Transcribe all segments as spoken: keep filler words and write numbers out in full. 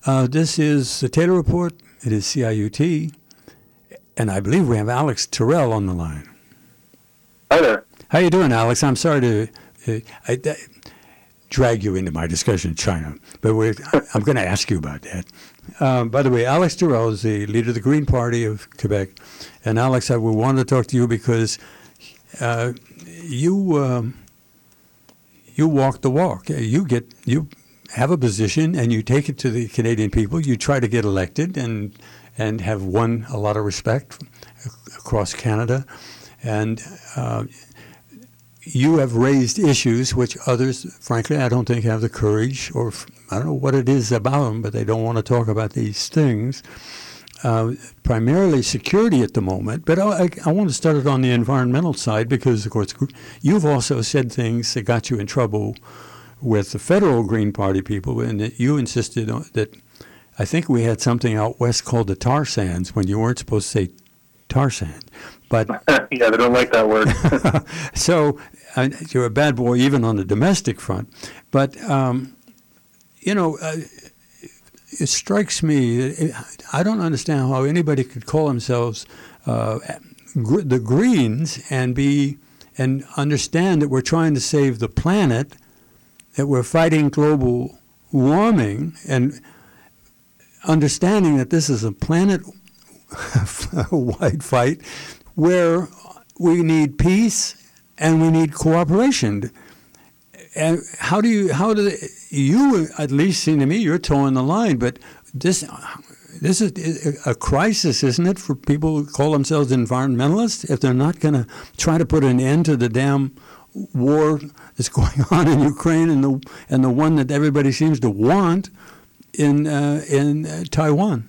Uh, this is the Taylor Report. It is C I U T. And I believe we have Alex Terrell on the line. Hi there. How you doing, Alex? I'm sorry to uh, I, I, drag you into my discussion of China, but we're, I'm going to ask you about that. Um, by the way, Alex Terrell is the leader of the Green Party of Quebec. And Alex, I would want to talk to you because uh, you um, you walk the walk. You get you have a position and you take it to the Canadian people. You try to get elected and and have won a lot of respect across Canada. And uh, you have raised issues which others, frankly, I don't think have the courage, or I don't know what it is about them, but they don't want to talk about these things. Uh, primarily security at the moment, but I, I want to start it on the environmental side because, of course, you've also said things that got you in trouble with the federal Green Party people, and that you insisted on that. I think we had something out west called the tar sands when you weren't supposed to say tar sand. But yeah, they don't like that word. So uh, you're a bad boy even on the domestic front. But, um, you know, uh, it strikes me, it, I don't understand how anybody could call themselves uh, gr- the Greens and be and understand that we're trying to save the planet, that we're fighting global warming, and understanding that this is a planet-wide fight where we need peace and we need cooperation. And how do you, how do they, you at least seem to me, you're towing the line, but this this is a crisis, isn't it, for people who call themselves environmentalists if they're not going to try to put an end to the damn war that's going on in Ukraine and the and the one that everybody seems to want in uh, in uh, Taiwan.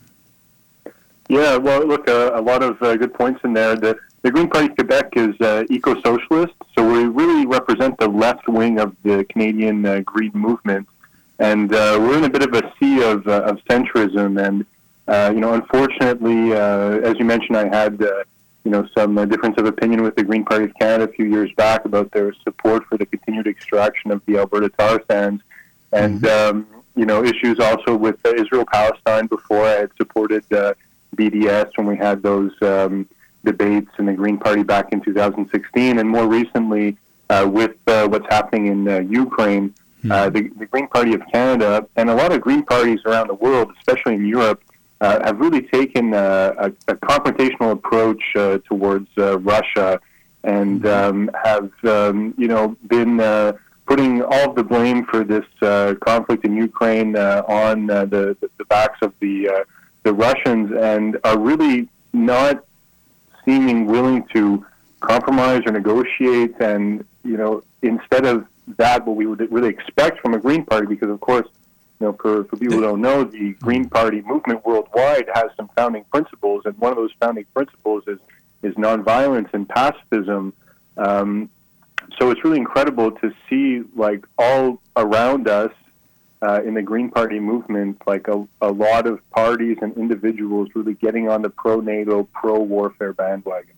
Yeah, well, look, uh, a lot of uh, good points in there. The, the Green Party of Quebec is uh, eco-socialist, so we really represent the left wing of the Canadian uh, green movement, and uh, we're in a bit of a sea of, uh, of centrism. And uh, you know, unfortunately, uh, as you mentioned, I had uh, you know some uh, difference of opinion with the Green Party of Canada a few years back about their support for the continued extraction of the Alberta tar sands, and mm-hmm. um, you know, issues also with uh, Israel-Palestine. Before I had supported uh, B D S when we had those um, debates in the Green Party back in two thousand sixteen, and more recently uh, with uh, what's happening in uh, Ukraine, mm-hmm. uh, the, the Green Party of Canada and a lot of Green parties around the world, especially in Europe, uh, have really taken a, a, a confrontational approach uh, towards uh, Russia, and um, have um, you know been uh, putting all of the blame for this uh, conflict in Ukraine uh, on uh, the, the backs of the uh, the Russians, and are really not seeming willing to compromise or negotiate. And you know, instead of that, what we would really expect from a Green Party, because of course, you know, for, for people who don't know, the Green Party movement worldwide has some founding principles, and one of those founding principles is is nonviolence and pacifism. Um, So it's really incredible to see, like, all around us uh, in the Green Party movement, like a, a lot of parties and individuals really getting on the pro-NATO, pro-warfare bandwagon.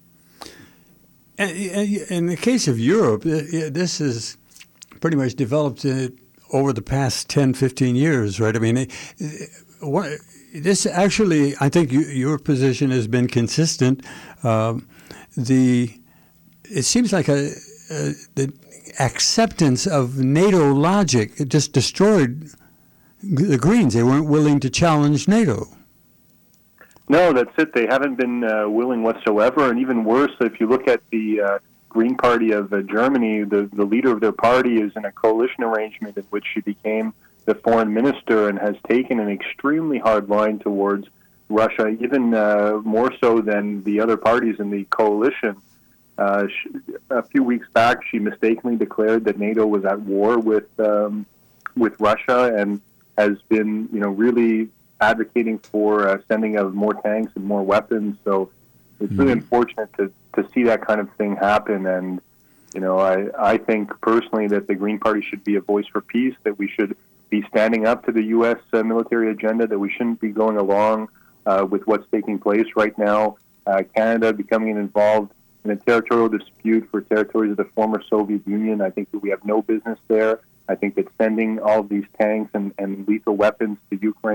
In the case of Europe, this is pretty much developed over the past ten, fifteen years, right? I mean, this actually, I think your position has been consistent. Uh, the it seems like a Uh, the acceptance of NATO logic, it just destroyed the Greens. They weren't willing to challenge NATO. No, that's it. They haven't been uh, willing whatsoever. And even worse, if you look at the uh, Green Party of uh, Germany, the, the leader of their party is in a coalition arrangement in which she became the foreign minister and has taken an extremely hard line towards Russia, even uh, more so than the other parties in the coalition. Uh, she, a few weeks back, she mistakenly declared that NATO was at war with um, with Russia, and has been, you know, really advocating for uh, sending of more tanks and more weapons. So it's mm-hmm. really unfortunate to, to see that kind of thing happen. And you know, I I think personally that the Green Party should be a voice for peace. That we should be standing up to the U S uh, military agenda. That we shouldn't be going along uh, with what's taking place right now. Uh, Canada becoming involved in a territorial dispute for territories of the former Soviet Union. I think that we have no business there. I think that sending all of these tanks and, and lethal weapons to Ukraine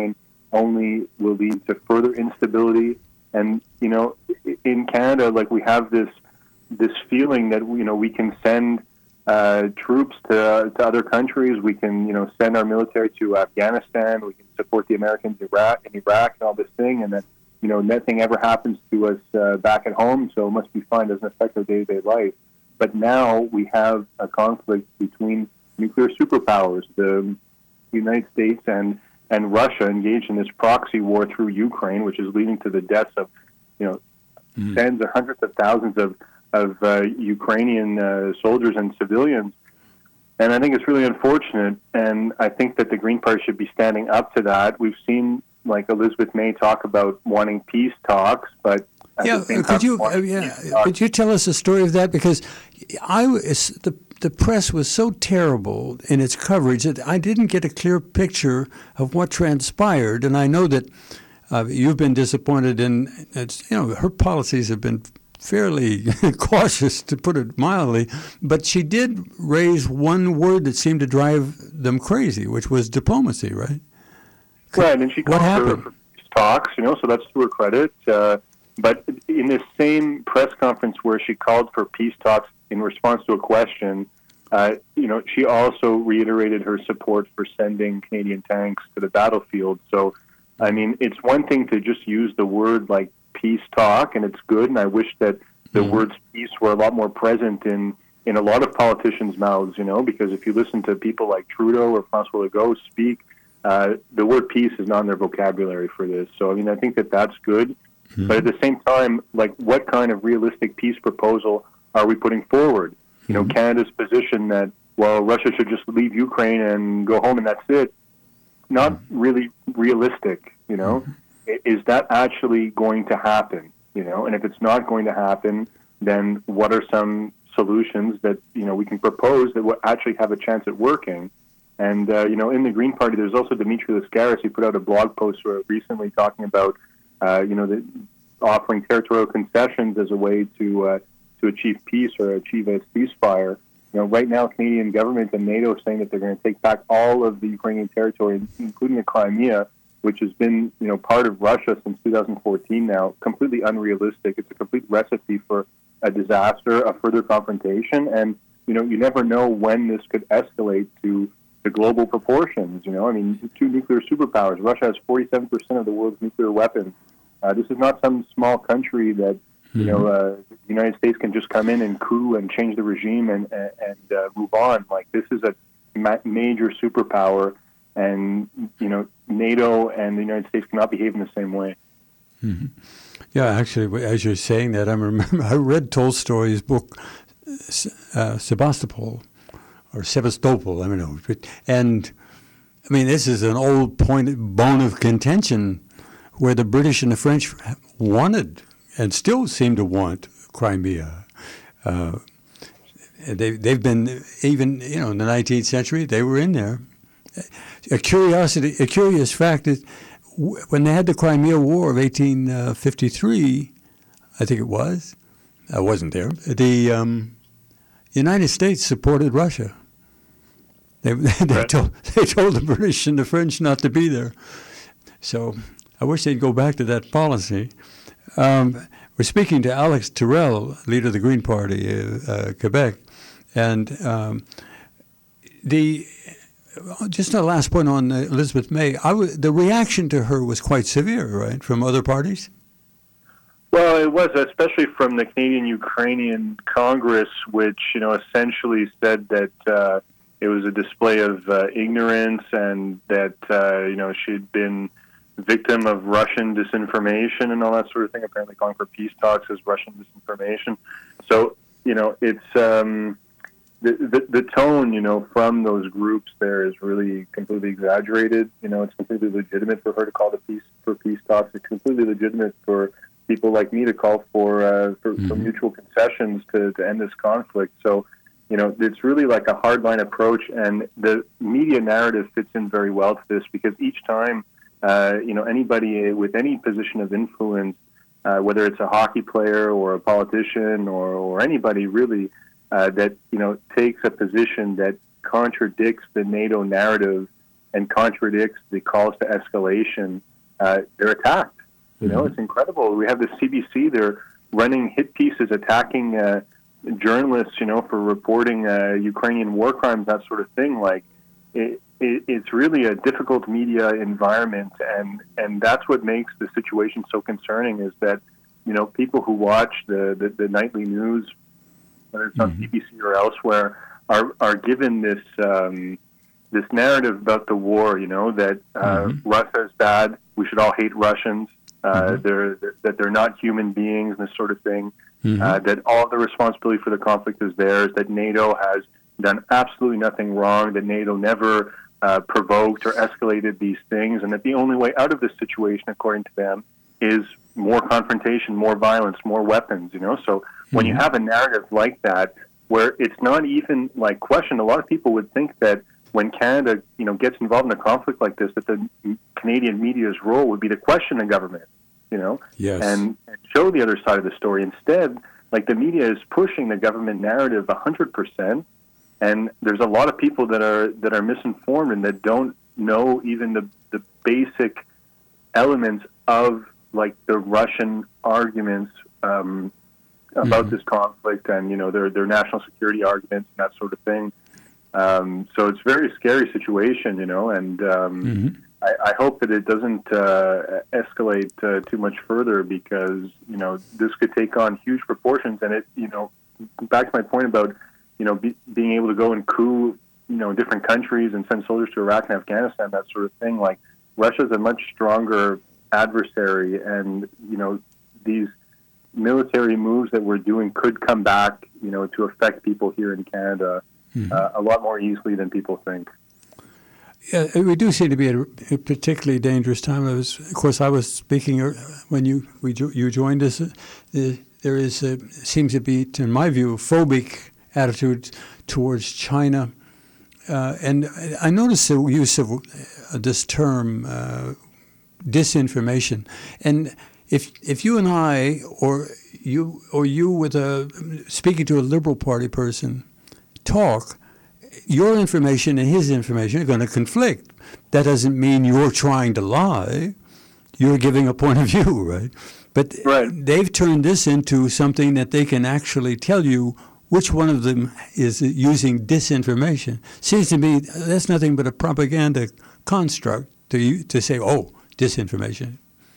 only will lead to further instability. And, you know, in Canada, like, we have this this feeling that, you know, we can send uh, troops to, to other countries. We can, you know, send our military to Afghanistan. We can support the Americans in Iraq, in Iraq and all this thing. And that, you know, nothing ever happens to us uh, back at home, so it must be fine. It doesn't affect our day-to-day life. But now we have a conflict between nuclear superpowers, the United States and, and Russia, engaged in this proxy war through Ukraine, which is leading to the deaths of, you know, mm. tens or hundreds of thousands of, of uh, Ukrainian uh, soldiers and civilians. And I think it's really unfortunate, and I think that the Green Party should be standing up to that. We've seen, like, Elizabeth May talk about wanting peace talks, but at yeah, the same could time, you uh, yeah, could you tell us the story of that? Because I was, the the press was so terrible in its coverage that I didn't get a clear picture of what transpired, and I know that uh, you've been disappointed in. It's, you know, her policies have been fairly cautious, to put it mildly, but she did raise one word that seemed to drive them crazy, which was diplomacy, right? Right, and she what called happened? for, for talks, you know, so that's to her credit. Uh, but in this same press conference where she called for peace talks in response to a question, uh, you know, she also reiterated her support for sending Canadian tanks to the battlefield. So, I mean, it's one thing to just use the word like peace talk, and it's good, and I wish that the mm-hmm. words peace were a lot more present in, in a lot of politicians' mouths, you know, because if you listen to people like Trudeau or François Legault speak, Uh, the word peace is not in their vocabulary for this. So, I mean, I think that that's good. Mm-hmm. But at the same time, like, what kind of realistic peace proposal are we putting forward? You know, mm-hmm. Canada's position that, well, Russia should just leave Ukraine and go home and that's it. Not mm-hmm. really realistic, you know. Mm-hmm. Is that actually going to happen, you know? And if it's not going to happen, then what are some solutions that, you know, we can propose that will actually have a chance at working? And, uh, you know, in the Green Party, there's also Dimitri Lascaris. He put out a blog post recently talking about, uh, you know, the, offering territorial concessions as a way to uh, to achieve peace or achieve a ceasefire. You know, right now, Canadian government and NATO are saying that they're going to take back all of the Ukrainian territory, including the Crimea, which has been, you know, part of Russia since two thousand fourteen now. Completely unrealistic. It's a complete recipe for a disaster, a further confrontation. And, you know, you never know when this could escalate to the global proportions, you know. I mean, two nuclear superpowers. Russia has forty-seven percent of the world's nuclear weapons. Uh, this is not some small country that, you know, uh, the United States can just come in and coup and change the regime and, and, and uh, move on. Like, this is a ma- major superpower, and, you know, NATO and the United States cannot behave in the same way. Mm-hmm. Yeah, actually, as you're saying that, I remember I read Tolstoy's book, uh, Sebastopol, or Sevastopol, I don't know. And, I mean, this is an old point, bone of contention where the British and the French wanted and still seem to want Crimea. Uh, they, they've been, even, you know, in the nineteenth century, they were in there. A curiosity, a curious fact is when they had the Crimea War of eighteen fifty-three, I think it was, I wasn't there, the um, United States supported Russia. They, they, right. told, they told the British and the French not to be there. So I wish they'd go back to that policy. Um, we're speaking to Alex Terrell, leader of the Green Party, uh, uh, Quebec. And um, the just a last point on Elizabeth May. I w- the reaction to her was quite severe, right, from other parties? Well, it was, especially from the Canadian-Ukrainian Congress, which, you know, essentially said that uh, it was a display of uh, ignorance and that, uh, you know, she'd been victim of Russian disinformation and all that sort of thing, apparently calling for peace talks as Russian disinformation. So, you know, it's um, the, the the tone, you know, from those groups there is really completely exaggerated. You know, it's completely legitimate for her to call the peace for peace talks. It's completely legitimate for people like me to call for uh, for, mm-hmm. for mutual concessions to, to end this conflict. So, you know, it's really like a hardline approach, and the media narrative fits in very well to this because each time, uh, you know, anybody with any position of influence, uh, whether it's a hockey player or a politician or, or anybody really, uh, that, you know, takes a position that contradicts the NATO narrative and contradicts the calls to escalation, uh, they're attacked. You know, it's incredible. We have the C B C, they're running hit pieces attacking uh, journalists, you know, for reporting uh, Ukrainian war crimes, that sort of thing. Like, it, it, it's really a difficult media environment, and, and that's what makes the situation so concerning is that, you know, people who watch the, the, the nightly news, whether it's on mm-hmm. C B C or elsewhere, are, are given this um, this narrative about the war, you know, that uh, mm-hmm. Russia is bad, we should all hate Russians, uh, mm-hmm. they're, that they're not human beings, and this sort of thing, mm-hmm. uh, that all the responsibility for the conflict is theirs, that NATO has done absolutely nothing wrong, that NATO never uh, provoked or escalated these things, and that the only way out of this situation, according to them, is more confrontation, more violence, more weapons, you know? So mm-hmm. when you have a narrative like that, where it's not even like questioned, a lot of people would think that when Canada, you know, gets involved in a conflict like this, that the Canadian media's role would be to question the government, you know, yes. and, and show the other side of the story. Instead, like the media is pushing the government narrative one hundred percent, and there's a lot of people that are that are misinformed and that don't know even the, the basic elements of like the Russian arguments um, about mm-hmm. this conflict and, you know, their their national security arguments and that sort of thing. Um, so it's a very scary situation, you know, and um, mm-hmm. I, I hope that it doesn't uh, escalate uh, too much further because, you know, this could take on huge proportions. And it, you know, back to my point about, you know, be, being able to go and coup, you know, different countries and send soldiers to Iraq and Afghanistan, that sort of thing. Like, Russia's a much stronger adversary, and, you know, these military moves that we're doing could come back, you know, to affect people here in Canada mm-hmm. uh, a lot more easily than people think. Yeah, we do seem to be at a particularly dangerous time. I was, of course, I was speaking when you we you joined us. Uh, there is a, seems to be, in my view, a phobic attitude towards China, uh, and I noticed the use of this term uh, disinformation. And if if you and I, or you or you with a speaking to a Liberal Party person, talk, your information and his information are going to conflict. That doesn't mean you're trying to lie. You're giving a point of view, right? But right. they've turned this into something that they can actually tell you which one of them is using disinformation. Seems to me that's nothing but a propaganda construct to to say, oh, disinformation.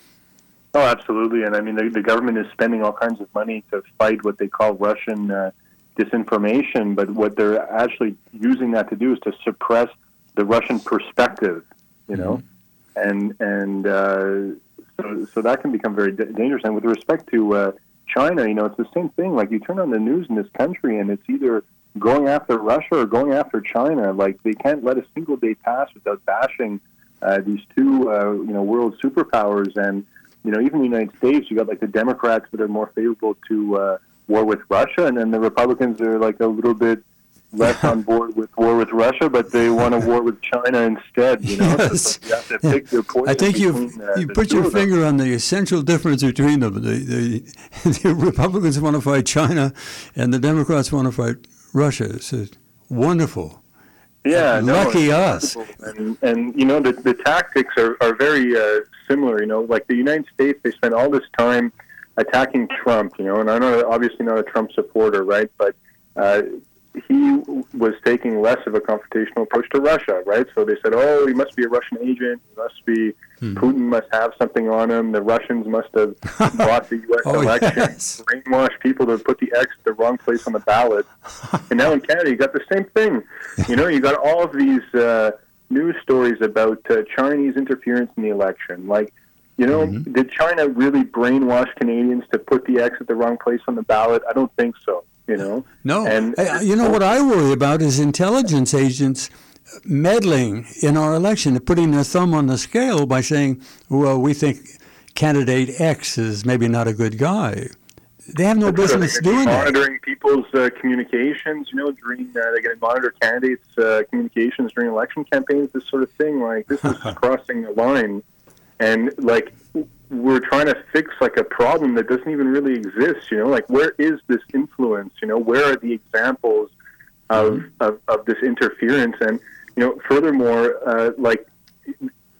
Oh, absolutely. And I mean, the, the government is spending all kinds of money to fight what they call Russian uh, disinformation, but what they're actually using that to do is to suppress the Russian perspective, you know, mm-hmm. and and uh, so, so that can become very d- dangerous. And with respect to uh, China, you know, it's the same thing. Like, you turn on the news in this country, and it's either going after Russia or going after China. Like, they can't let a single day pass without bashing uh, these two, uh, you know, world superpowers. And, you know, even the United States, you got like the Democrats that are more favorable to uh, war with Russia, and then the Republicans are like a little bit less on board with war with Russia, but they want a war with China instead. You know, yes. so you have to pick your poison. I think between, you've uh, you put your finger on the essential difference between them. The, the, the Republicans want to fight China, and the Democrats want to fight Russia. It's uh, wonderful. Yeah, lucky no, us. And, and you know, the the tactics are are very uh, similar. You know, like the United States, they spend all this time attacking Trump. You know, and I'm not, obviously not a Trump supporter, right? But uh, he was taking less of a confrontational approach to Russia, right? So they said, oh, he must be a Russian agent. He must be, hmm. Putin must have something on him. The Russians must have bought the U S oh, election, yes. brainwashed people to put the X at the wrong place on the ballot. And now in Canada, you got the same thing. You know, you got all of these uh, news stories about uh, Chinese interference in the election. Like, you know, mm-hmm. did China really brainwash Canadians to put the X at the wrong place on the ballot? I don't think so. You know, no. And hey, you know what I worry about is intelligence agents meddling in our election, putting their thumb on the scale by saying, "Well, we think candidate X is maybe not a good guy." They have no That's business doing that. Monitoring people's uh, communications, you know, during uh, they're going to monitor candidates' uh, communications during election campaigns. This sort of thing, like this is crossing the line, and like. We're trying to fix like a problem that doesn't even really exist, you know, like where is this influence, you know, where are the examples of, mm-hmm. of, of this interference? And, you know, furthermore, uh, like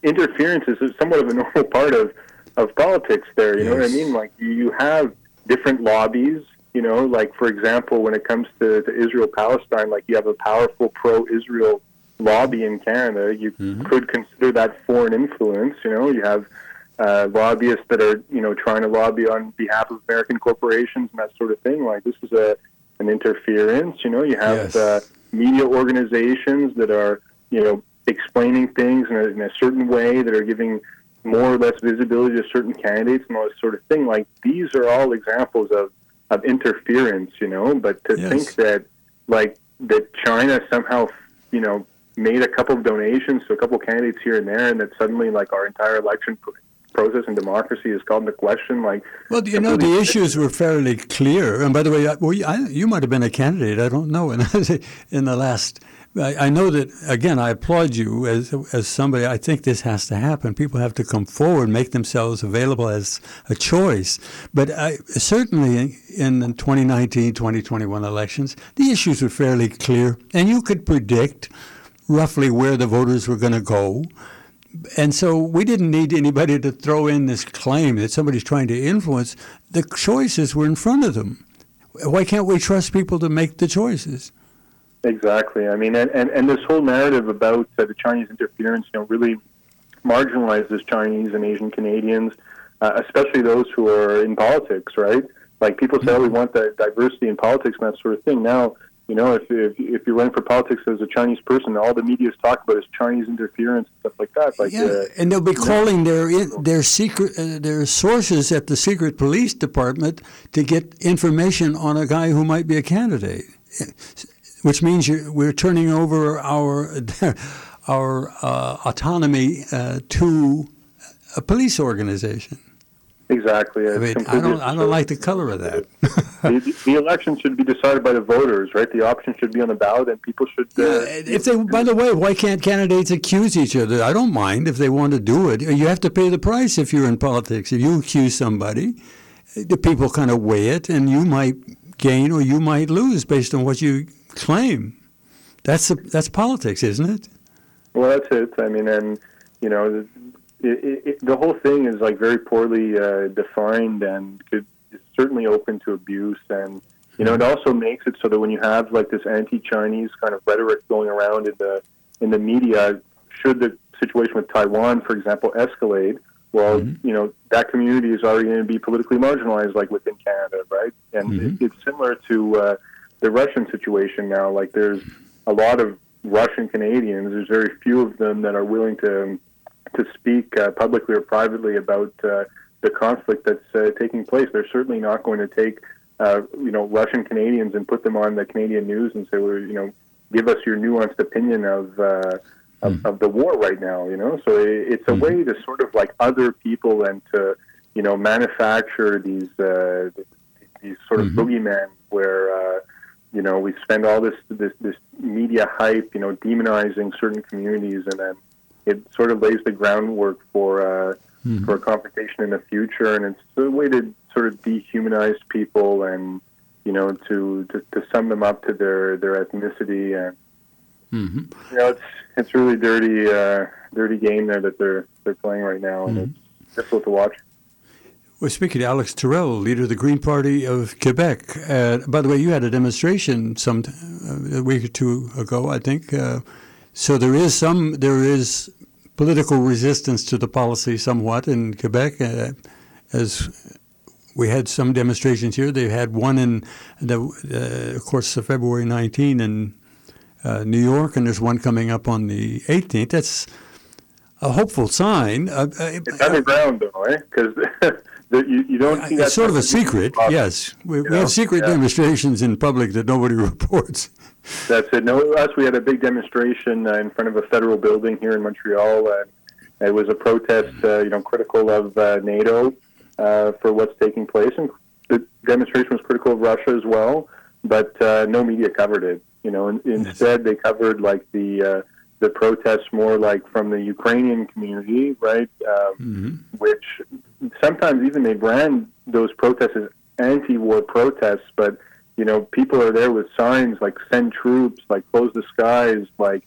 interference is somewhat of a normal part of, of politics there, you know what I mean? Like, you, you have different lobbies, you know, like, for example, when it comes to, to Israel-Palestine, like, you have a powerful pro-Israel lobby in Canada. You mm-hmm. could consider that foreign influence, you know. You have uh, lobbyists that are, you know, trying to lobby on behalf of American corporations and that sort of thing. Like, this is a an interference, you know. You have yes. uh, media organizations that are, you know, explaining things in a, in a certain way, that are giving more or less visibility to certain candidates and all this sort of thing. Like, these are all examples of, of interference, you know. But to yes. think that, like, that China somehow, you know, made a couple of donations to a couple of candidates here and there, and that suddenly, like, our entire election process and democracy is called into question. Like, well, you know, the issues were fairly clear. And by the way, I, well, I, you might have been a candidate. I don't know. And in the last, I, I know that, again, I applaud you as as somebody. I think this has to happen. People have to come forward, make themselves available as a choice. But I, certainly in the twenty nineteen, twenty twenty-one elections, the issues were fairly clear, and you could predict roughly where the voters were going to go. And so we didn't need anybody to throw in this claim that somebody's trying to influence. The choices were in front of them. Why can't we trust people to make the choices? Exactly. I mean, and, and, and this whole narrative about uh, the Chinese interference, you know, really marginalizes Chinese and Asian Canadians, uh, especially those who are in politics, right? Like, people say, oh, we want that diversity in politics and that sort of thing. Now, you know, if, if if you're running for politics as a Chinese person, all the media is talking about is Chinese interference and stuff like that. Like, yeah, uh, and they'll be calling their their secret uh, their sources at the secret police department to get information on a guy who might be a candidate, which means you're, we're turning over our our uh, autonomy uh, to a police organization. Exactly. I mean, I don't, I don't like the color of that. the, the election should be decided by the voters, right? The option should be on the ballot, and people should. Uh, yeah, if they, by the way, why can't candidates accuse each other? I don't mind if they want to do it. You have to pay the price if you're in politics. If you accuse somebody, the people kind of weigh it, and you might gain or you might lose based on what you claim. That's a, that's politics, isn't it? Well, that's it. I mean, and you know. It, it, it, the whole thing is, like, very poorly uh, defined, and could, is certainly open to abuse. And you know, it also makes it so that when you have, like, this anti-Chinese kind of rhetoric going around in the in the media, should the situation with Taiwan, for example, escalate, well, mm-hmm. you know, that community is already going to be politically marginalized, like, within Canada, right? And mm-hmm. it, it's similar to uh, the Russian situation now. Like, there's a lot of Russian Canadians. There's very few of them that are willing to. to speak uh, publicly or privately about uh, the conflict that's uh, taking place. They're certainly not going to take, uh, you know, Russian Canadians and put them on the Canadian news and say, well, you know, give us your nuanced opinion of uh, of, mm. of the war right now, you know. So it, it's a mm. way to sort of, like, other people and to, you know, manufacture these uh, these sort of mm-hmm. boogeymen where, uh, you know, we spend all this, this, this media hype, you know, demonizing certain communities, and then it sort of lays the groundwork for uh, mm-hmm. for a confrontation in the future, and it's a way to sort of dehumanize people, and you know, to to, to sum them up to their, their ethnicity, and mm-hmm. you know, it's it's really dirty uh, dirty game there that they're they're playing right now, and mm-hmm. it's difficult to watch. We're speaking to Alex Terrell, leader of the Green Party of Quebec. Uh, by the way, you had a demonstration some uh, a week or two ago, I think. Uh, So there is some, there is political resistance to the policy somewhat in Quebec. Uh, as we had some demonstrations here, they had one in, the, uh, of course, February nineteenth in uh, New York, and there's one coming up on the eighteenth. That's a hopeful sign. Uh, it's underground, though, eh? Because you, you don't see that. It's sort of a secret, yes. We, we have secret yeah. demonstrations in public that nobody reports. That's it. No, us, we had a big demonstration uh, in front of a federal building here in Montreal. Uh, it was a protest, uh, you know, critical of uh, NATO uh, for what's taking place. And the demonstration was critical of Russia as well, but uh, no media covered it. You know, and, instead they covered, like, the uh, the protests more, like, from the Ukrainian community, right? Um, mm-hmm. Which sometimes even they brand those protests as anti-war protests, but you know, people are there with signs like "send troops," like "close the skies," like,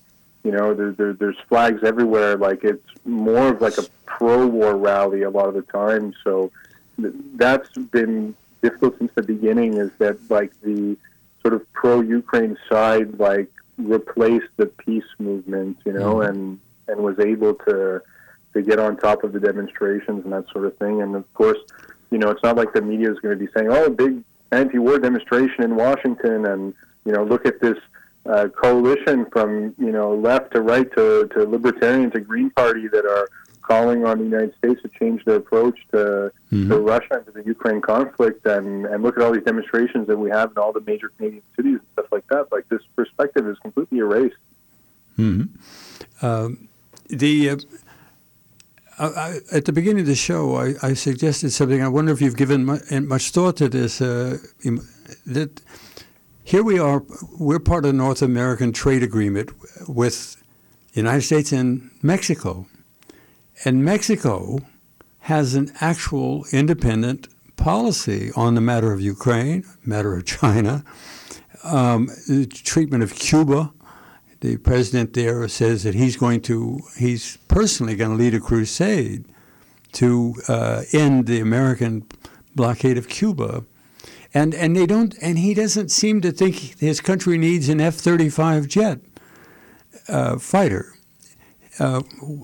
You know, there, there, there's flags everywhere. Like, it's more of like a pro-war rally a lot of the time. So th- that's been difficult since the beginning, is that, like, the sort of pro-Ukraine side, like, replaced the peace movement, you know, mm-hmm. and, and was able to to get on top of the demonstrations and that sort of thing. And, of course, you know, it's not like the media is going to be saying, oh, big anti-war demonstration in Washington, and, you know, look at this uh, coalition from, you know, left to right to, to Libertarian to Green Party that are calling on the United States to change their approach to, mm-hmm. to Russia and to the Ukraine conflict, and, and look at all these demonstrations that we have in all the major Canadian cities and stuff like that. Like, this perspective is completely erased. Mm-hmm. Um, the... Uh I, at the beginning of the show, I, I suggested something. I wonder if you've given much, much thought to this. Uh, that here we are, we're part of the North American trade agreement with the United States and Mexico. And Mexico has an actual independent policy on the matter of Ukraine, matter of China, um, the treatment of Cuba. The president there says that he's going to, he's personally going to lead a crusade to uh, end the American blockade of Cuba. And and they don't, and he doesn't seem to think his country needs an F thirty-five jet uh, fighter. Uh,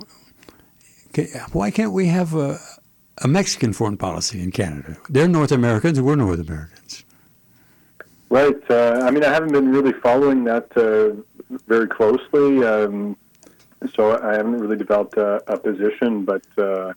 why can't we have a, a Mexican foreign policy in Canada? They're North Americans, we're North Americans. Right. Uh, I mean, I haven't been really following that uh, very closely, um, so I haven't really developed a, a position. But uh,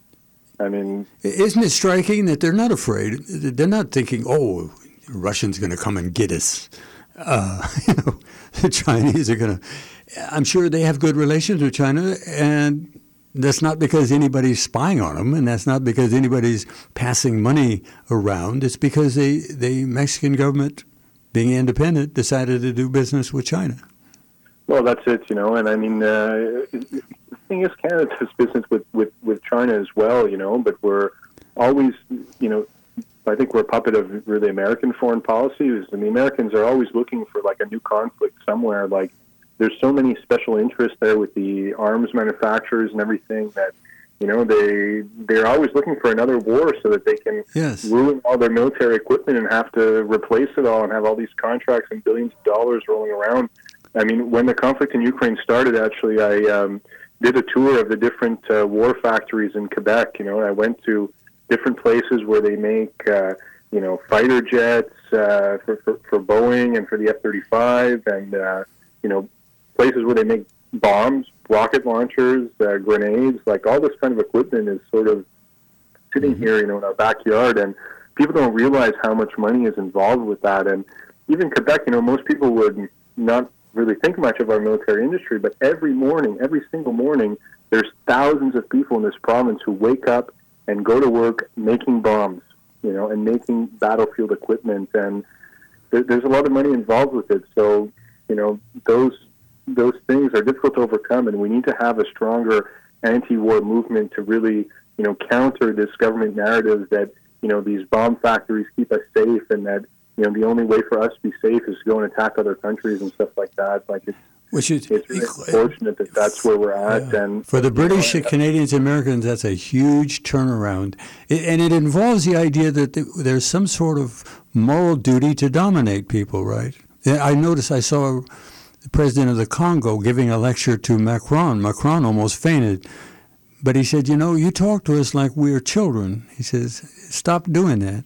I mean, isn't it striking that they're not afraid? They're not thinking, "Oh, the Russians going to come and get us." Uh, you know, the Chinese are going to. I'm sure they have good relations with China, and that's not because anybody's spying on them, and that's not because anybody's passing money around. It's because they, the Mexican government, being independent, decided to do business with China. Well, that's it, you know, and I mean, uh, the thing is, Canada does business with, with, with China as well, you know, but we're always, you know, I think we're a puppet of really American foreign policies, and the Americans are always looking for, like, a new conflict somewhere. Like, there's so many special interests there with the arms manufacturers and everything that, you know, they, they're always looking for another war so that they can yes. ruin all their military equipment and have to replace it all and have all these contracts and billions of dollars rolling around. I mean, when the conflict in Ukraine started, actually, I um, did a tour of the different uh, war factories in Quebec. You know, I went to different places where they make, uh, you know, fighter jets uh, for, for, for Boeing and for the F thirty-five, and, uh, you know, places where they make bombs, rocket launchers, uh, grenades. Like, all this kind of equipment is sort of sitting mm-hmm. here, you know, in our backyard, and people don't realize how much money is involved with that. And even Quebec, you know, most people would not really think much of our military industry, but every morning, every single morning, there's thousands of people in this province who wake up and go to work making bombs, you know, and making battlefield equipment, and there, there's a lot of money involved with it. So, you know, those those things are difficult to overcome, and we need to have a stronger anti-war movement to really, you know, counter this government narrative that, you know, these bomb factories keep us safe, and that, you know, the only way for us to be safe is to go and attack other countries and stuff like that. Like, it's, Which is, it's really unfortunate that that's where we're at. Yeah. And for the British, you know, Canadians, Americans, that's a huge turnaround. It, and it involves the idea that there's some sort of moral duty to dominate people, right? I noticed, I saw the president of the Congo giving a lecture to Macron. Macron almost fainted. But he said, you know, you talk to us like we're children. He says, stop doing that.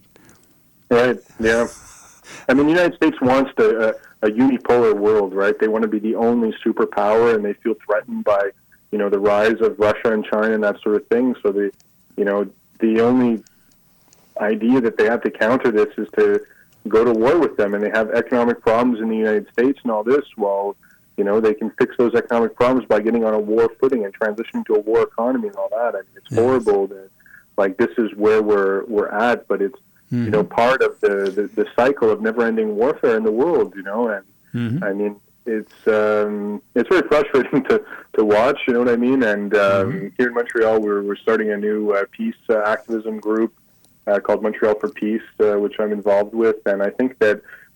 Right, yeah. I mean, the United States wants the, uh, a unipolar world, right? They want to be the only superpower, and they feel threatened by, you know, the rise of Russia and China and that sort of thing. So, the, you know, the only idea that they have to counter this is to go to war with them, and they have economic problems in the United States and all this. Well, you know, they can fix those economic problems by getting on a war footing and transitioning to a war economy and all that. I mean, it's yes. horrible that, like, this is where we're we're at, but it's, mm-hmm. you know, part of the, the, the cycle of never-ending warfare in the world, you know, and mm-hmm. I mean, it's um, it's very frustrating to, to watch, you know what I mean, and um, mm-hmm. here in Montreal, we're, we're starting a new uh, peace uh, activism group uh, called Montreal for Peace, uh, which I'm involved with, and I think that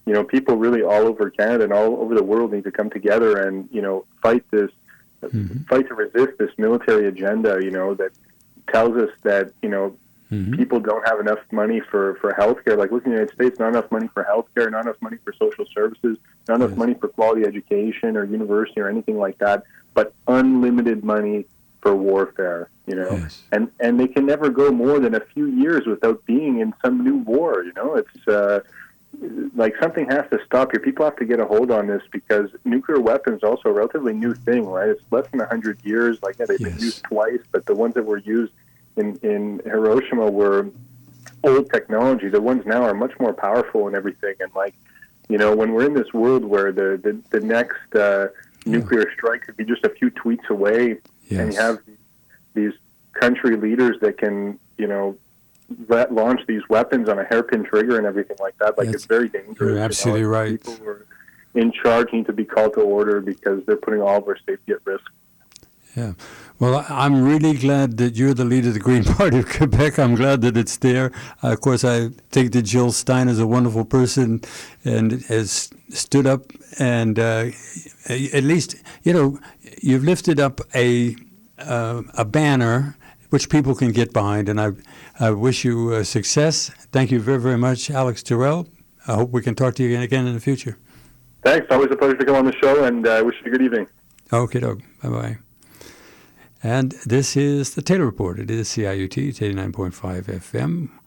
you know, people really all over Canada and all over the world need to come together and, you know, fight this, mm-hmm. fight to resist this military agenda, you know, that tells us that, you know, mm-hmm. people don't have enough money for, for health care. Like, look in the United States, not enough money for health care, not enough money for social services, not enough yes. money for quality education or university or anything like that, but unlimited money for warfare, you know, yes. and and they can never go more than a few years without being in some new war. You know, it's uh, like something has to stop here. People have to get a hold on this because nuclear weapons are also a relatively new thing, right? It's less than a hundred years. Like yeah, they've yes. been used twice, but the ones that were used in in Hiroshima were old technology. The ones now are much more powerful and everything. And like, you know, when we're in this world where the the, the next uh, nuclear strike could be just a few tweets away. Yes. And you have these country leaders that can, you know, let, launch these weapons on a hairpin trigger and everything like that. Like, That's, it's very dangerous. You're absolutely you know? right. People who are in charge need to be called to order because they're putting all of our safety at risk. Yeah. Well, I'm really glad that you're the leader of the Green Party of Quebec. I'm glad that it's there. Uh, of course, I think that Jill Stein is a wonderful person and has stood up and uh, at least, you know, you've lifted up a uh, a banner which people can get behind, and I I wish you uh, success. Thank you very, very much, Alex Terrell. I hope we can talk to you again, again in the future. Thanks. Always a pleasure to come on the show, and I uh, wish you a good evening. Okay, dog. Bye-bye. And this is the Taylor Report. It is C I U T, eighty-nine point five F M.